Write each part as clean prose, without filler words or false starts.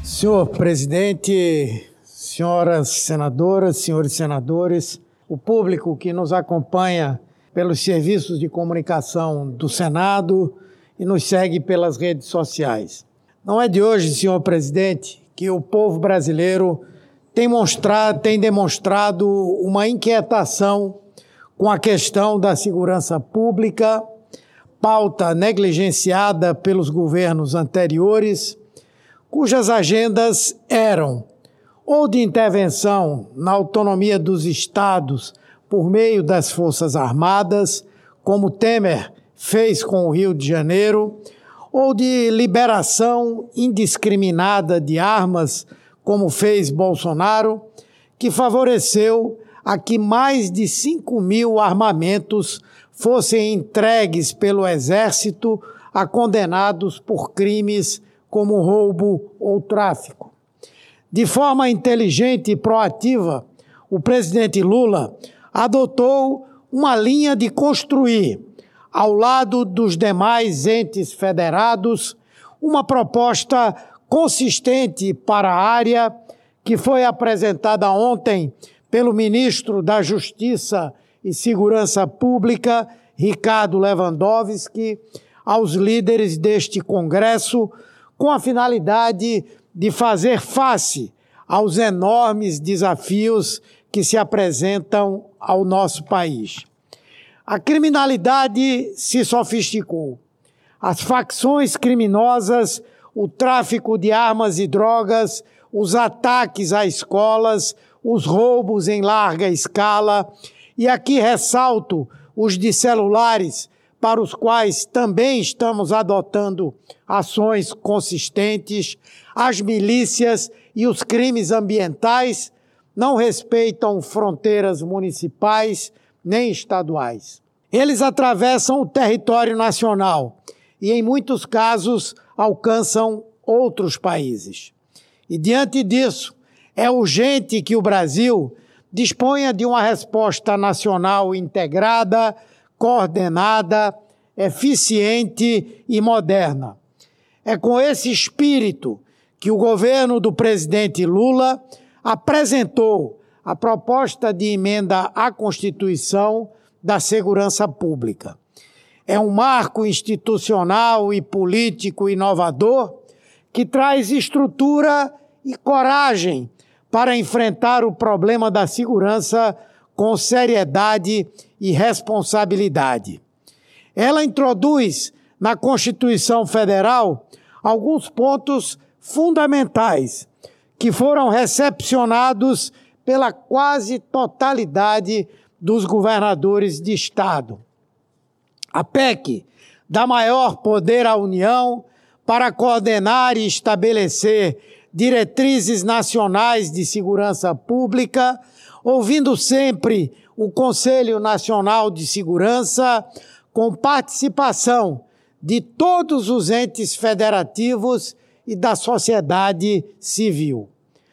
Senhor presidente, senhoras senadoras, senhores senadores, o público que nos acompanha pelos serviços de comunicação do Senado e nos segue pelas redes sociais. Não é de hoje, senhor presidente, que o povo brasileiro tem demonstrado uma inquietação com a questão da segurança pública, pauta negligenciada pelos governos anteriores, cujas agendas eram ou de intervenção na autonomia dos estados por meio das Forças Armadas, como Temer fez com o Rio de Janeiro, ou de liberação indiscriminada de armas, como fez Bolsonaro, que favoreceu a que mais de 5.000 armamentos fossem entregues pelo Exército a condenados por crimes como roubo ou tráfico. De forma inteligente e proativa, o presidente Lula adotou uma linha de construir, ao lado dos demais entes federados, uma proposta consistente para a área que foi apresentada ontem pelo ministro da Justiça e Segurança Pública, Ricardo Lewandowski, aos líderes deste Congresso, com a finalidade de fazer face aos enormes desafios que se apresentam ao nosso país. A criminalidade se sofisticou. As facções criminosas, o tráfico de armas e drogas, os ataques a escolas, os roubos em larga escala, e aqui ressalto os de celulares, para os quais também estamos adotando ações consistentes, as milícias e os crimes ambientais não respeitam fronteiras municipais nem estaduais. Eles atravessam o território nacional e, em muitos casos, alcançam outros países. E, diante disso, é urgente que o Brasil disponha de uma resposta nacional integrada, coordenada, eficiente e moderna. É com esse espírito que o governo do presidente Lula apresentou a proposta de emenda à Constituição da Segurança Pública. É um marco institucional e político inovador que traz estrutura e coragem para enfrentar o problema da segurança com seriedade e responsabilidade. Ela introduz na Constituição Federal alguns pontos fundamentais que foram recepcionados pela quase totalidade dos governadores de Estado. A PEC dá maior poder à União para coordenar e estabelecer diretrizes nacionais de segurança pública, ouvindo sempre o Conselho Nacional de Segurança, com participação de todos os entes federativos e da sociedade civil.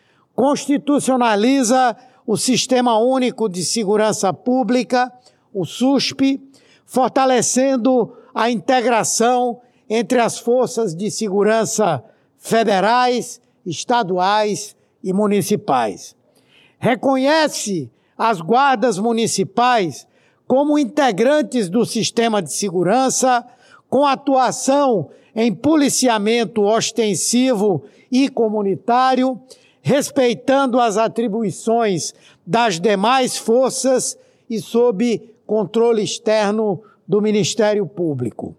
Constitucionaliza o Sistema Único de Segurança Pública, o SUSP, fortalecendo a integração entre as forças de segurança federais, estaduais e municipais. Reconhece as guardas municipais como integrantes do sistema de segurança, com atuação em policiamento ostensivo e comunitário, respeitando as atribuições das demais forças e sob controle externo do Ministério Público.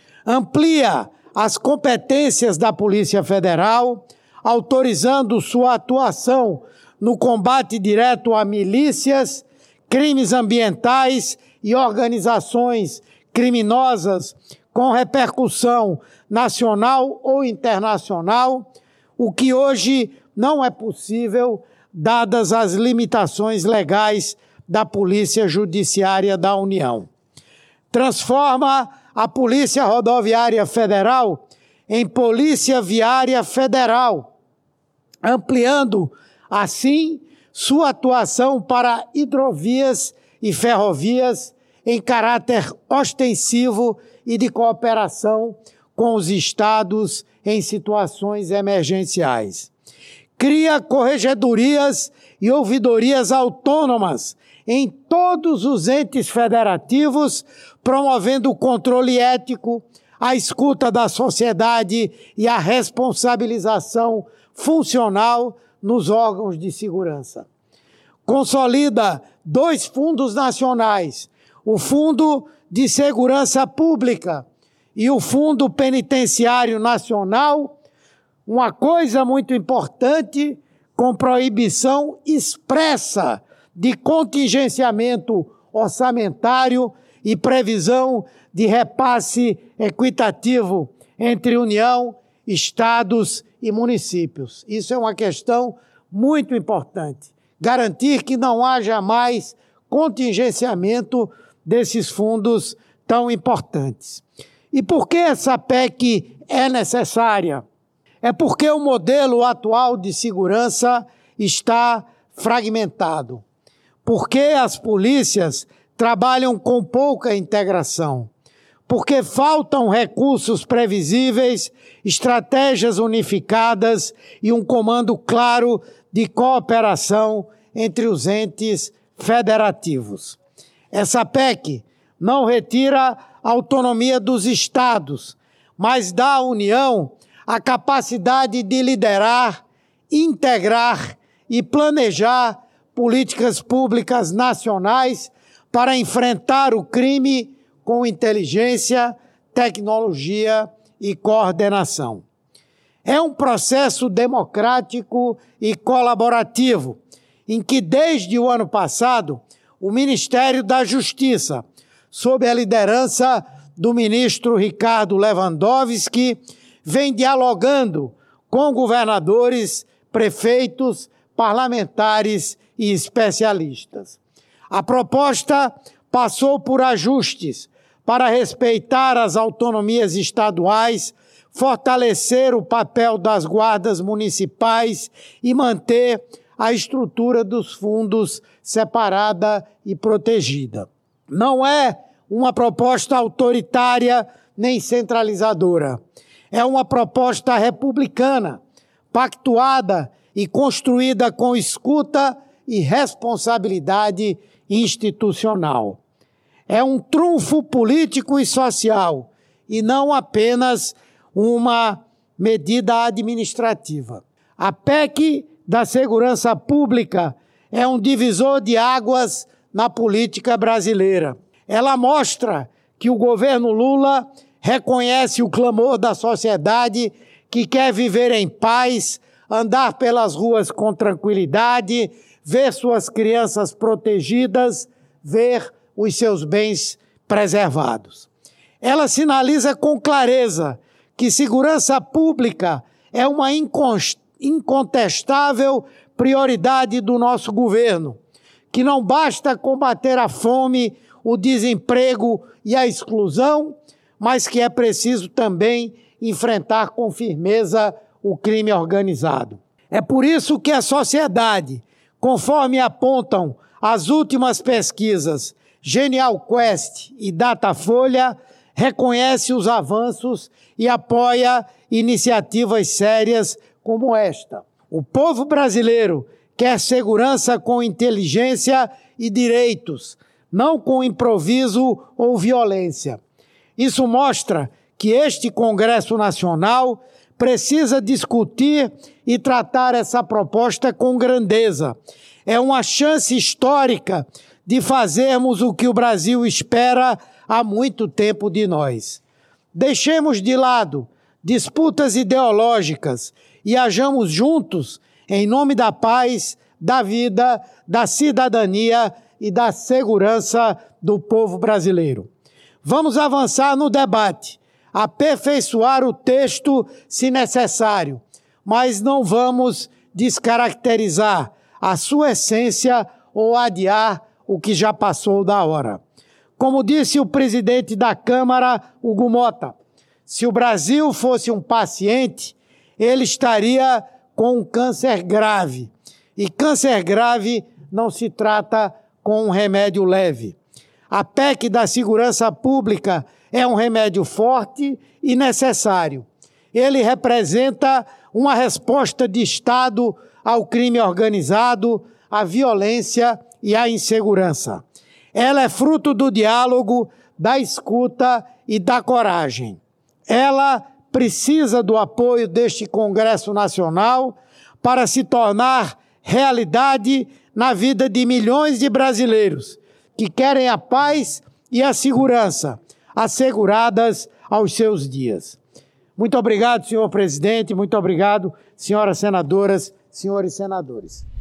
Amplia as competências da Polícia Federal, autorizando sua atuação no combate direto a milícias, crimes ambientais e organizações criminosas com repercussão nacional ou internacional, o que hoje não é possível, dadas as limitações legais da Polícia Judiciária da União. Transforma a Polícia Rodoviária Federal em Polícia Viária Federal, ampliando, assim, sua atuação para hidrovias e ferrovias em caráter ostensivo e de cooperação com os estados em situações emergenciais. Cria corregedorias e ouvidorias autônomas em todos os entes federativos, promovendo o controle ético, a escuta da sociedade e a responsabilização funcional nos órgãos de segurança. Consolida 2 fundos nacionais, o Fundo de Segurança Pública e o Fundo Penitenciário Nacional, uma coisa muito importante, com proibição expressa de contingenciamento orçamentário e previsão de repasse equitativo entre União, estados e municípios. Isso é uma questão muito importante. Garantir que não haja mais contingenciamento desses fundos tão importantes. E por que essa PEC é necessária? É porque o modelo atual de segurança está fragmentado. Porque as polícias trabalham com pouca integração. Porque faltam recursos previsíveis, estratégias unificadas e um comando claro de cooperação entre os entes federativos. Essa PEC não retira a autonomia dos estados, mas dá à União a capacidade de liderar, integrar e planejar políticas públicas nacionais para enfrentar o crime com inteligência, tecnologia e coordenação. É um processo democrático e colaborativo, em que desde o ano passado, o Ministério da Justiça, sob a liderança do ministro Ricardo Lewandowski, vem dialogando com governadores, prefeitos, parlamentares e especialistas. A proposta passou por ajustes para respeitar as autonomias estaduais, fortalecer o papel das guardas municipais e manter a estrutura dos fundos separada e protegida. Não é uma proposta autoritária nem centralizadora. É uma proposta republicana, pactuada e construída com escuta e responsabilidade institucional. É um trunfo político e social, e não apenas uma medida administrativa. A PEC da Segurança Pública é um divisor de águas na política brasileira. Ela mostra que o governo Lula reconhece o clamor da sociedade que quer viver em paz, andar pelas ruas com tranquilidade, ver suas crianças protegidas, ver os seus bens preservados. Ela sinaliza com clareza que segurança pública é uma incontestável prioridade do nosso governo, que não basta combater a fome, o desemprego e a exclusão, mas que é preciso também enfrentar com firmeza o crime organizado. É por isso que a sociedade, conforme apontam as últimas pesquisas Genial Quest e Datafolha, reconhece os avanços e apoia iniciativas sérias como esta. O povo brasileiro quer segurança com inteligência e direitos, não com improviso ou violência. Isso mostra que este Congresso Nacional precisa discutir e tratar essa proposta com grandeza. É uma chance histórica de fazermos o que o Brasil espera há muito tempo de nós. Deixemos de lado disputas ideológicas e hajamos juntos em nome da paz, da vida, da cidadania e da segurança do povo brasileiro. Vamos avançar no debate, aperfeiçoar o texto se necessário, mas não vamos descaracterizar a sua essência ou adiar o que já passou da hora. Como disse o presidente da Câmara, Hugo Mota, se o Brasil fosse um paciente, ele estaria com um câncer grave. E câncer grave não se trata com um remédio leve. A PEC da Segurança Pública é um remédio forte e necessário. Ele representa uma resposta de Estado ao crime organizado, à violência e à insegurança. Ela é fruto do diálogo, da escuta e da coragem. Ela precisa do apoio deste Congresso Nacional para se tornar realidade na vida de milhões de brasileiros que querem a paz e a segurança asseguradas aos seus dias. Muito obrigado, senhor presidente, muito obrigado, senhoras senadoras, senhores senadores.